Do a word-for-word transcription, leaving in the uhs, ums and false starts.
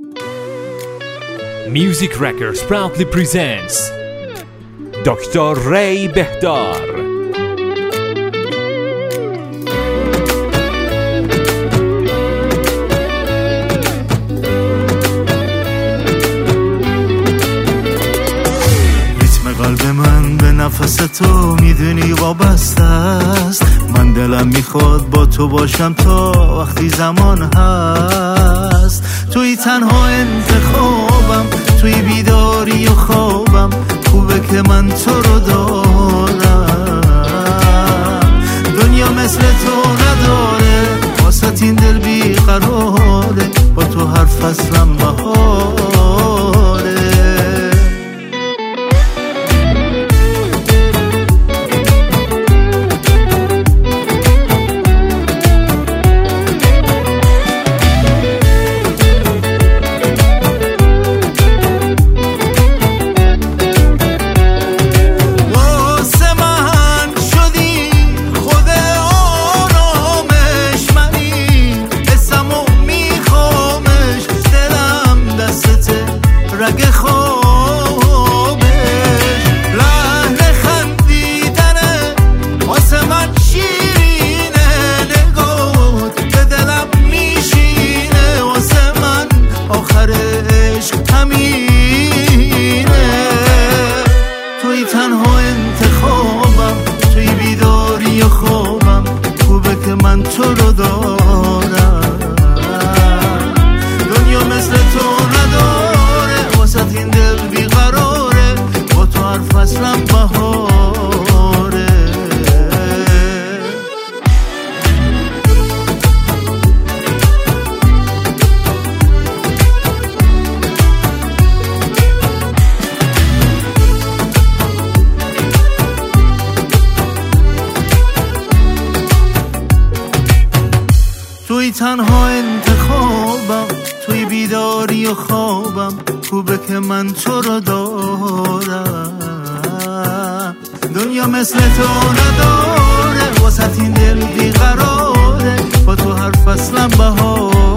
Music Records proudly presents دکتر ری بهدار. قلب من به نفس تو میدونی وابسته است. من دلم میخواد با تو باشم تا وقتی زمان هست. توی تنها انتخابم، توی بیداری و خوابم، خوبه که من تو رو دارم. دنیا مثل تو نداره، واسه این دل بیقراره، با تو هر فصلم بهاره. رگ خوابش لحن خندیدنه، واسه من شیرینه، نگات به دلم میشینه، واسه من آخر عشق همینه. توی تنها انتخابم، توی بیداری و خوابم، خوبه که من تو رو دارم. دنیا مثل تو نداره، این دل بیقراره، با تو هر فصلم بهاره. توی تنها انتخابم، توی بیداری و خوابم، خوبه که من تو رو دارم. دنیا مثل تو نداره، واسه این دل بیقراره، با تو هر فصلم بهار.